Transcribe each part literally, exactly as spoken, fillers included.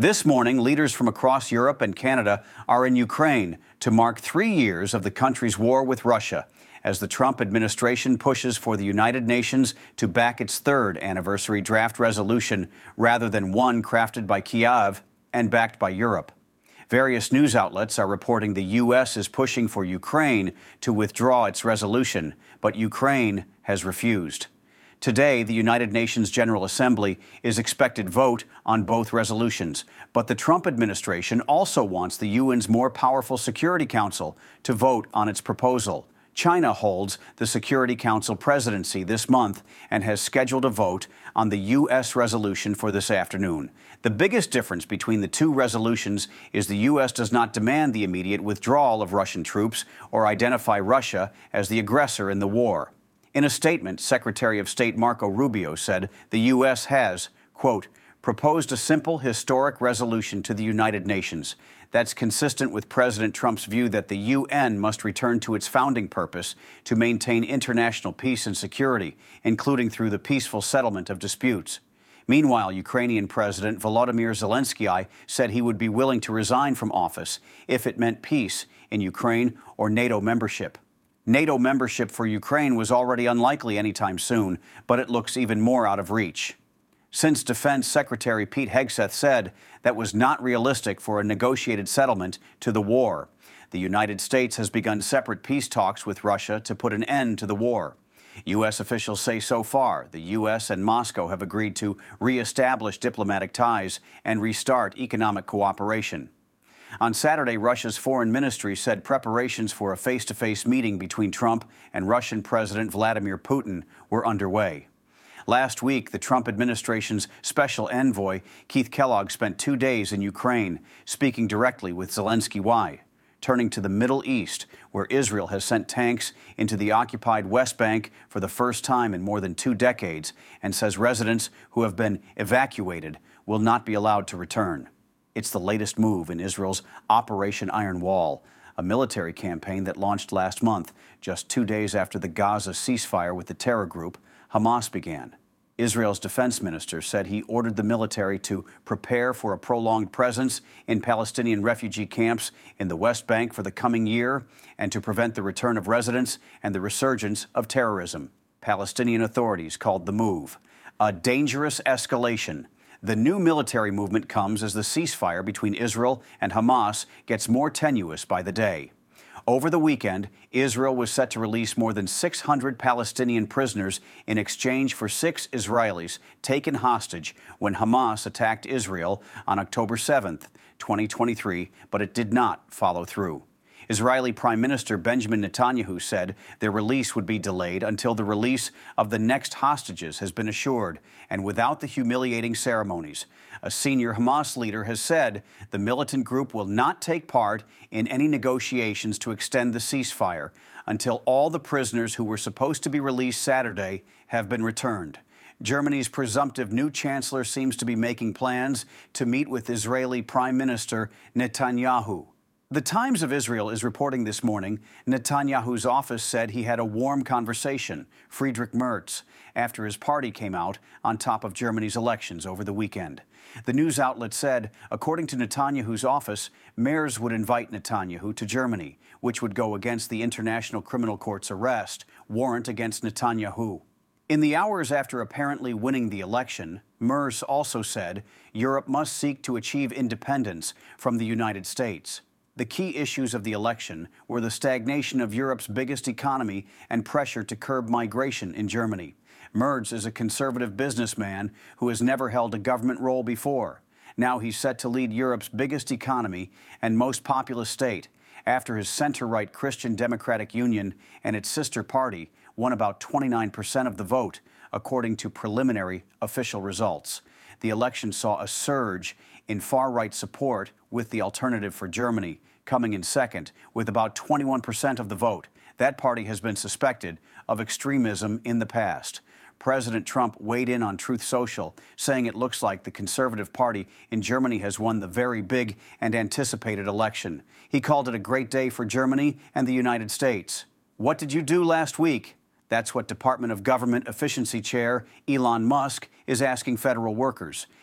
This morning, leaders from across Europe and Canada are in Ukraine to mark three years of the country's war with Russia, as the Trump administration pushes for the United Nations to back its third anniversary draft resolution rather than one crafted by Kiev and backed by Europe. Various news outlets are reporting the U S is pushing for Ukraine to withdraw its resolution, but Ukraine has refused. Today, the United Nations General Assembly is expected to vote on both resolutions, but the Trump administration also wants the U N's more powerful Security Council to vote on its proposal. China holds the Security Council presidency this month and has scheduled a vote on the U S resolution for this afternoon. The biggest difference between the two resolutions is the U S does not demand the immediate withdrawal of Russian troops or identify Russia as the aggressor in the war. In a statement, Secretary of State Marco Rubio said the U S has, quote, proposed a simple historic resolution to the United Nations that's consistent with President Trump's view that the U N must return to its founding purpose to maintain international peace and security, including through the peaceful settlement of disputes. Meanwhile, Ukrainian President Volodymyr Zelensky said he would be willing to resign from office if it meant peace in Ukraine or NATO membership. NATO membership for Ukraine was already unlikely anytime soon, but it looks even more out of reach. Since Defense Secretary Pete Hegseth said that was not realistic for a negotiated settlement to the war. The United States has begun separate peace talks with Russia to put an end to the war. U S officials say so far the U S and Moscow have agreed to reestablish diplomatic ties and restart economic cooperation. On Saturday, Russia's foreign ministry said preparations for a face-to-face meeting between Trump and Russian President Vladimir Putin were underway. Last week, the Trump administration's special envoy, Keith Kellogg, spent two days in Ukraine, speaking directly with Zelensky. Turning to the Middle East, where Israel has sent tanks into the occupied West Bank for the first time in more than two decades, and says residents who have been evacuated will not be allowed to return. It's the latest move in Israel's Operation Iron Wall, a military campaign that launched last month, just two days after the Gaza ceasefire with the terror group Hamas began. Israel's defense minister said he ordered the military to prepare for a prolonged presence in Palestinian refugee camps in the West Bank for the coming year and to prevent the return of residents and the resurgence of terrorism. Palestinian authorities called the move a dangerous escalation. The new military movement comes as the ceasefire between Israel and Hamas gets more tenuous by the day. Over the weekend, Israel was set to release more than six hundred Palestinian prisoners in exchange for six Israelis taken hostage when Hamas attacked Israel on October seventh, twenty twenty-three, but it did not follow through. Israeli Prime Minister Benjamin Netanyahu said their release would be delayed until the release of the next hostages has been assured and without the humiliating ceremonies. A senior Hamas leader has said the militant group will not take part in any negotiations to extend the ceasefire until all the prisoners who were supposed to be released Saturday have been returned. Germany's presumptive new chancellor seems to be making plans to meet with Israeli Prime Minister Netanyahu. The Times of Israel is reporting this morning Netanyahu's office said he had a warm conversation, Friedrich Merz, after his party came out on top of Germany's elections over the weekend. The news outlet said, according to Netanyahu's office, Merz would invite Netanyahu to Germany, which would go against the International Criminal Court's arrest warrant against Netanyahu. In the hours after apparently winning the election, Merz also said Europe must seek to achieve independence from the United States. The key issues of the election were the stagnation of Europe's biggest economy and pressure to curb migration in Germany. Merz is a conservative businessman who has never held a government role before. Now he's set to lead Europe's biggest economy and most populous state after his center-right Christian Democratic Union and its sister party won about twenty-nine percent of the vote, according to preliminary official results. The election saw a surge in far-right support, with the Alternative for Germany coming in second with about twenty-one percent of the vote. That party has been suspected of extremism in the past. President Trump weighed in on Truth Social, saying it looks like the Conservative Party in Germany has won the very big and anticipated election. He called it a great day for Germany and the United States. What did you do last week? That's what Department of Government Efficiency Chair Elon Musk is asking federal workers.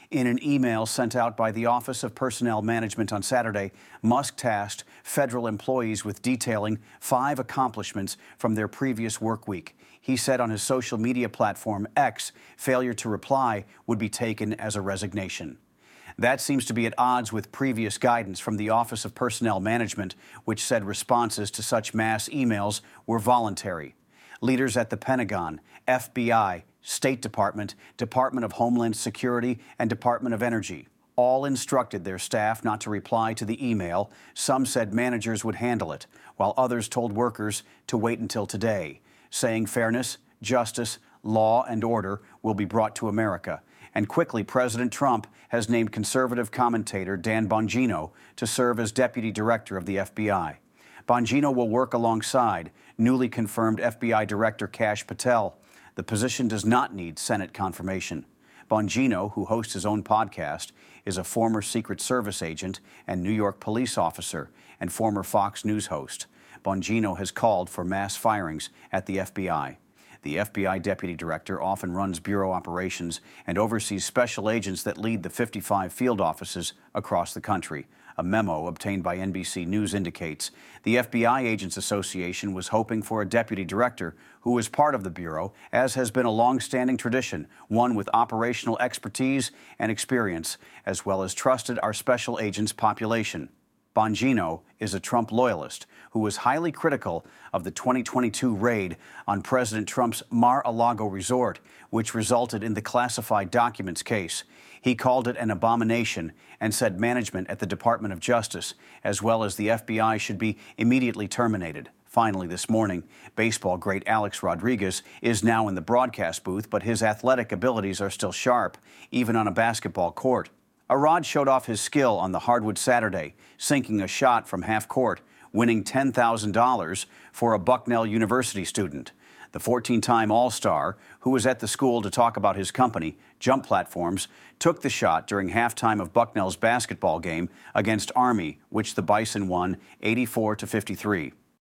In an email sent out by the Office of Personnel Management on Saturday, Musk tasked federal employees with detailing five accomplishments from their previous work week. He said on his social media platform X, failure to reply would be taken as a resignation. That seems to be at odds with previous guidance from the Office of Personnel Management, which said responses to such mass emails were voluntary. Leaders at the Pentagon, F B I, State Department, Department of Homeland Security, and Department of Energy all instructed their staff not to reply to the email. Some said managers would handle it, while others told workers to wait until today, saying fairness, justice, law, and order will be brought to America. And quickly, President Trump has named conservative commentator Dan Bongino to serve as deputy director of the F B I. Bongino will work alongside newly confirmed F B I Director Kash Patel. The position does not need Senate confirmation. Bongino, who hosts his own podcast, is a former Secret Service agent and New York police officer and former Fox News host. Bongino has called for mass firings at the F B I. The F B I deputy director often runs bureau operations and oversees special agents that lead the fifty-five field offices across the country. A memo obtained by N B C News indicates the F B I Agents Association was hoping for a deputy director who is part of the Bureau, as has been a long-standing tradition, one with operational expertise and experience, as well as trusted our special agents population. Bongino is a Trump loyalist who was highly critical of the twenty twenty-two raid on President Trump's Mar-a-Lago resort, which resulted in the classified documents case. He called it an abomination and said management at the Department of Justice, as well as the F B I, should be immediately terminated. Finally, this morning, baseball great Alex Rodriguez is now in the broadcast booth, but his athletic abilities are still sharp, even on a basketball court. Arad showed off his skill on the hardwood Saturday, sinking a shot from half court, winning ten thousand dollars for a Bucknell University student. The fourteen-time All-Star, who was at the school to talk about his company, Jump Platforms, took the shot during halftime of Bucknell's basketball game against Army, which the Bison won eighty-four to fifty-three.